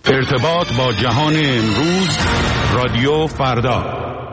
ارتباط با جهان امروز، رادیو فردا.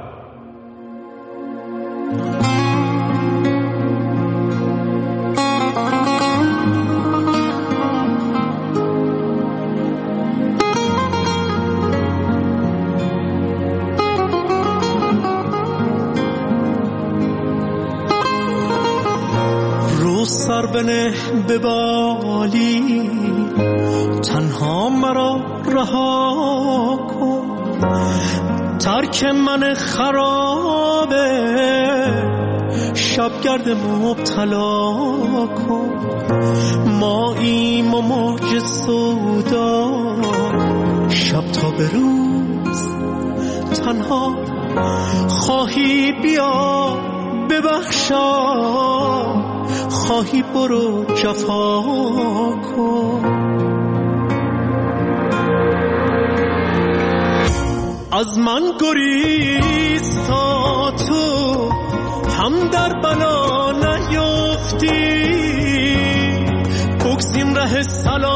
رو سر بنه به بالی، تنها مرا رها کن، ترک من خرابه، شبگرد مبتلا کن. ماییم و موج سودا، شب تا به روز تنها خواهی بیا ببخشا، خواهی برو جفا کن. از من گریز تا تو هم در بلا نیفتی، بگزین ره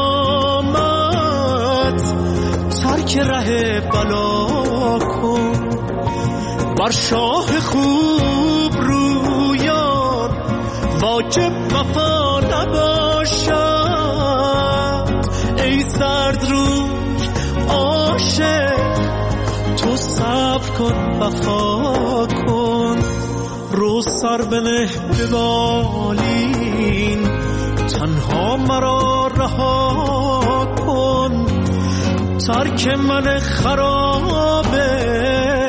سلامت، ترک ره بلا کن. بر شاه خوب رویان واجب وفا نباشد، ای زرد روی عاشق تو صبر کن وفا کن. رو سر بنه به بالین، تنها مرا رها کن، ترک من خرابه،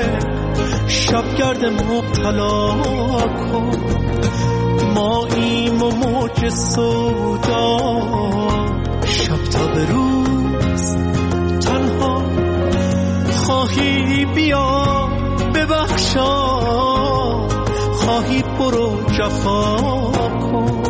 شبگرد مبتلا کن. ماییم و موج سودا، شب تا به روز تنها خواهی بیا ببخشا، خواهی برو جفا کن.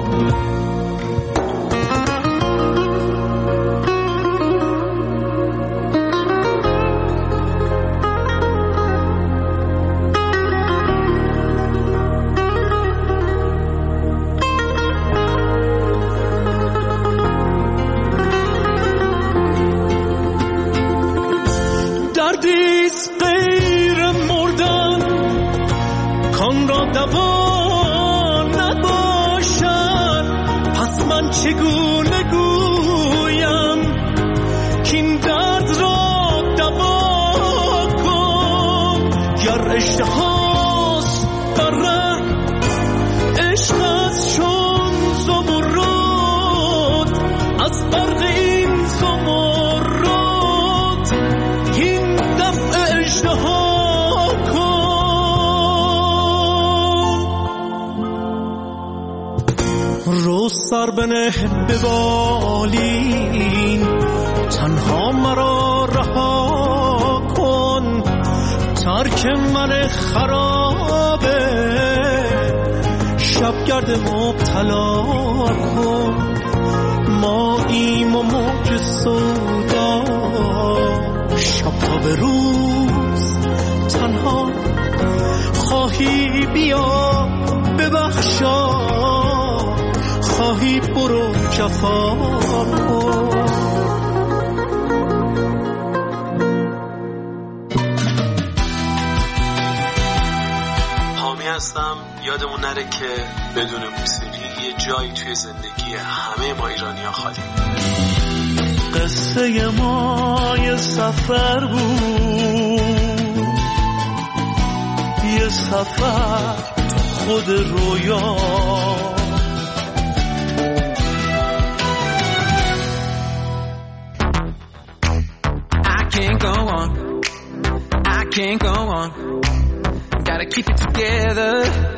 دردیست غیر مردن کان را دوا نباشد، پس من چگونه گویم کین درد را دوا کن. گر اشتهاست در ره عشق است چون زمرد، از برق این زمرد این دفع اشتها کن. رو سر بنه به بالین، تنها مرا رها کن، ترک من خرابه، شبگرد مبتلا کن. ماییم و موج سودا، شب تا به روز تنها خواهی بیا ببخشا، خواهی برو جفا کن. حامی هستم. یادمون نره که بدون موسیقی یه جایی توی زندگی همه ما ایرانی‌ها خالی. قصه ما یه سفر بود، یه سفر خود رویا. Can't go on, gotta keep it together.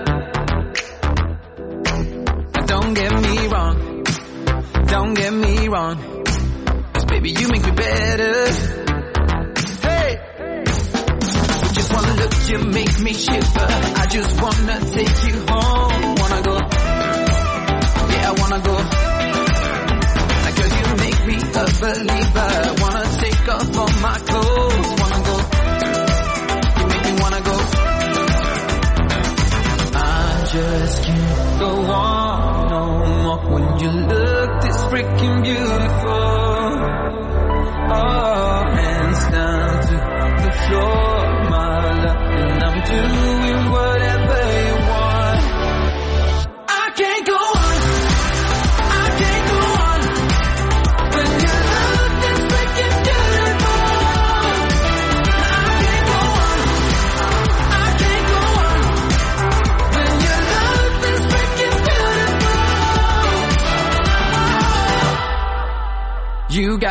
Don't get me wrong, don't get me wrong, 'cause baby you make me better. Hey, just wanna look, you make me shiver. I just wanna take you home. Wanna go, yeah I wanna go. Like girl you make me a believer. Wanna take off all my clothes. Wanna go, wanna go. I just can't go on no more when you look this freaking beautiful. Oh.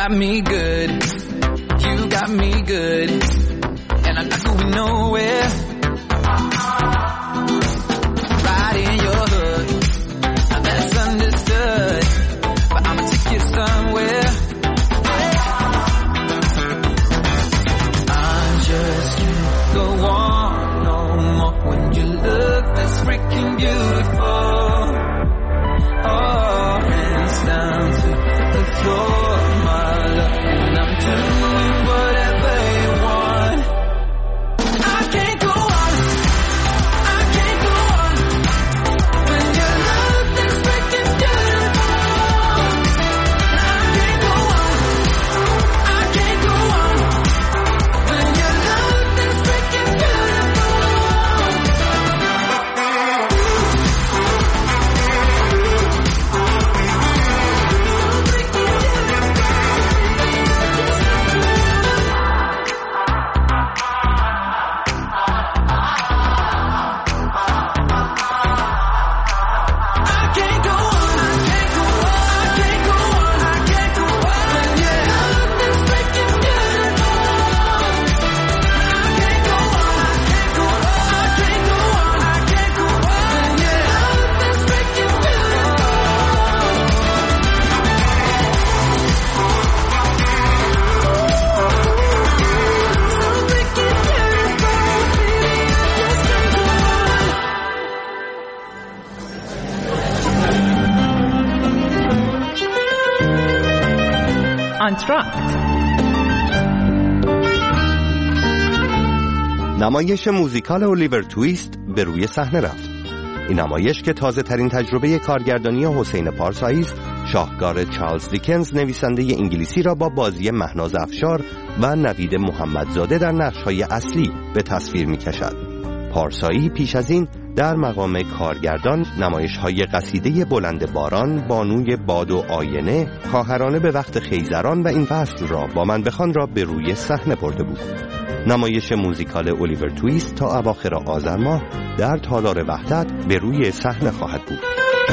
got me good, you got me good, and I'm not going nowhere. Right in your hood, now that's understood, but I'ma take you somewhere. I just can't go on no more when you look this freaking beautiful. Oh, hands down to the floor, my love, and I'm doing whatever you want. I can't go on, I can't go on when you look this freaking beautiful. I can't go on, I can't go on when you look this freaking beautiful. نمایش موزیکال الیور تویست به روی صحنه رفت. این نمایش که تازه ترین تجربه کارگردانی حسین پارسایی است، شاهکار چارلز دیکنز نویسنده انگلیسی را با بازی مهناز افشار و نوید محمدزاده در نقش‌های اصلی به تصویر می‌کشد. پارسایی پیش از این در مقام کارگردان نمایش‌های قصیده بلند باران، بانوی باد و آینه، خواهرانه به وقت خیزران و این فصل را با من بخوان را به روی صحنه برده بود. نمایش موزیکال الیور تویست تا اواخر آذر ماه در تالار وحدت به روی صحنه خواهد بود.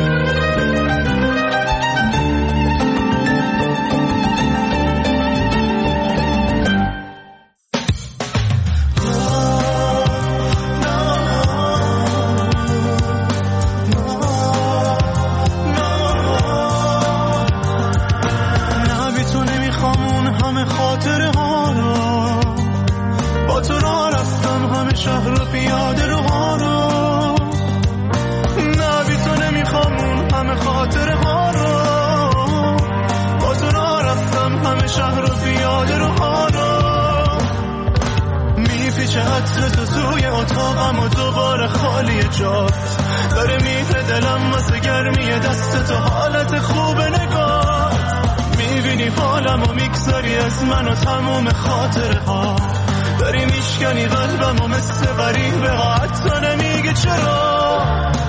داره میره دلم واسه گرمی دست تو، حالت خوب نگاه میبینی حالم و میگذاری از من و تموم خاطره ها، داری میشکنی قلبم و مثل غریبه ها، حتی نمیگه چرا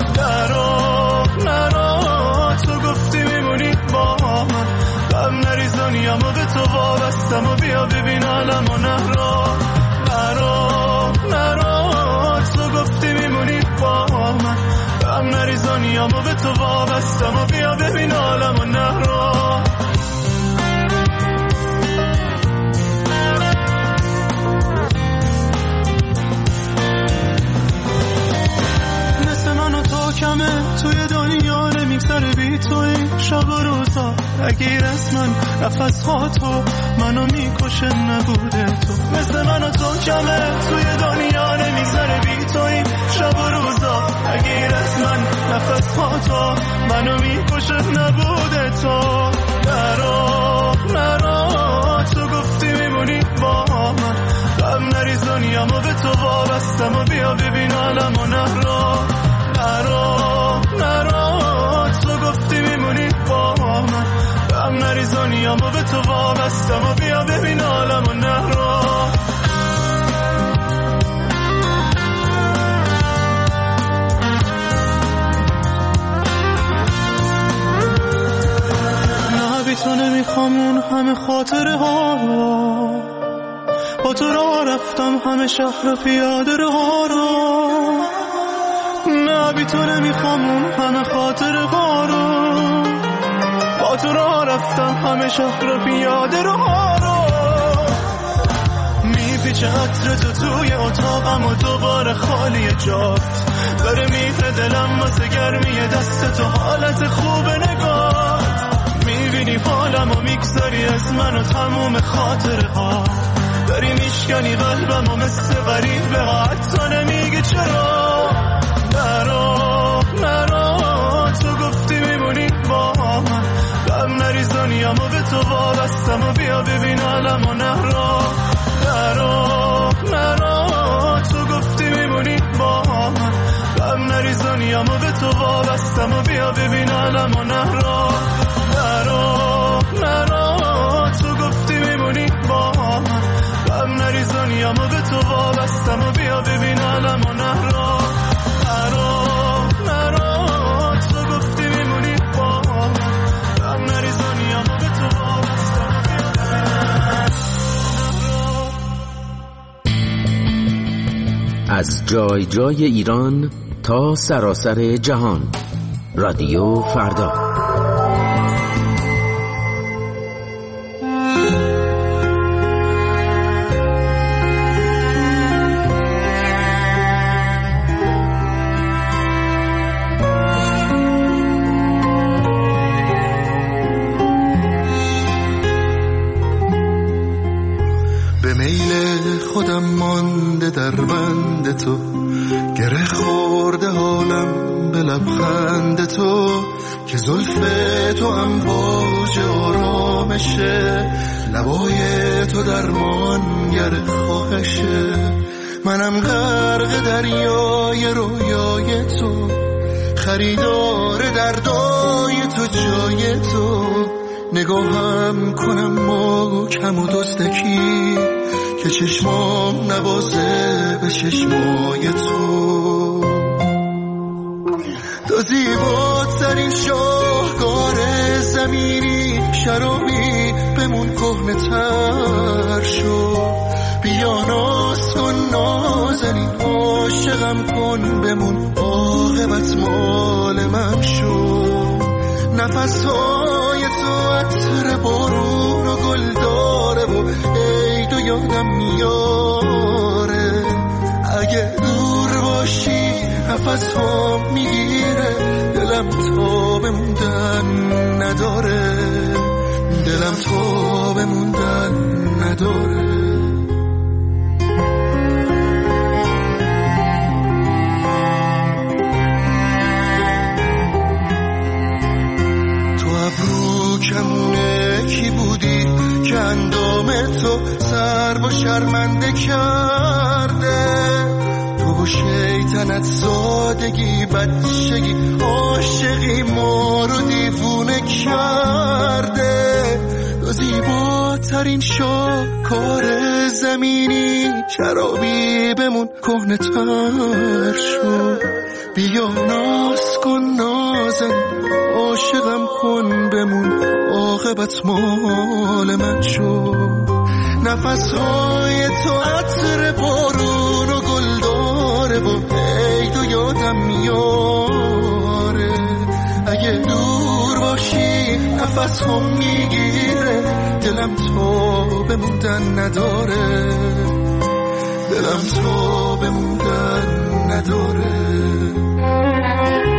نرو تو گفتی میمونی با من، غم نریزانیم و به تو وابستم و بیا ببین عالم و نرو تو گفتی میمونی با من، غم نریزانیم و به تو وابستم و بیا ببین عالم و نرو. مثل من و تو کمه توی دنیا نمیگذره بی توی شب و روزا، اگه از من نفس ها تو منو میکشه نبوده تو، مثل من و تو کمه توی دنیا نمیگذره بی توی شب و روزا، اگه از من نفس ها تو منو میکشه نبوده تو، نرو تو گفتی میمونی با من، غم نریزانیم و به تو وابستم و بیا ببین عالم و نرو تو گفتی میمونی با من، غم نریزانیم و به تو وابستم و بیا ببین عالم و نرو. نه بی تو نمیخوام اون همه خاطره ها رو، با تو راه رفتم همه شهر پیاده ها رو، نه بی تو نمیخوام اون همه خاطره ها رو، با تو راه رفتم همه شهر رو پیاده روها رو میپیچه عطر تو توی اتاقم و دوباره خالی جات داره میره دلم واسه گرمی دست تو حالت خوب نگات میبینی حالم و میگذاری از من و تموم خاطره ها داری میشکنی قلبم و مثل غریب به حتی نمیگی چرا نرو تو گفتی میمونی با من غم نریز دنیامو به تو وابستم و بیا ببین عالم و نرو تو گفتی میمونی با من غم نریز دنیامو به تو وابستم و بیا ببین عالم و نرو تو گفتی میمونی با من غم نریز دنیامو به تو وابستم و بیا ببین عالم و نرو تو گفتی میمونی با من غم نریز دنیامو به تو وابستم و بیا ببین از جای جای ایران تا سراسر جهان رادیو فردا. به میل خودم مانده در بند تو گره خورده حالم به لبخند تو که زلف تو امواج آرامشه لبای تو درمانگر خواهشه منم غرق دریای رویای تو خریدار دردای تو جای تو نگاهم کنم محکم و دزدکی که چشمام نوازه به چشمای تو تو زیباترین شاهکار زمینی شرابی بمون کهنه تر شو بیا ناز کن نازنین عاشقم کن بمون عاقبت مال من شو نفسهای تو عطر بارون و گل داره و عید و یادم میاره اگه دور باشی نفس ها میگیره دلم تا بموندن نداره دلم تا بموندن نداره کمونه کی بودی که اندام تو سر و شرمنده کرده تو و شیطنت سادگی بچگی عاشقی ما رو دیوونه کرده تو زیباترین شاهکار زمینی شرابی بمون کهنه تر شو بیا ناز کن نازن عاشقم کن بمون عاقبت مال من شو نفسهای تو عطر بارون و گل داره و عید و یادم میاره اگه دور باشی نفس هم میگیره دلم تو بموندن نداره دلم تو بموندن نداره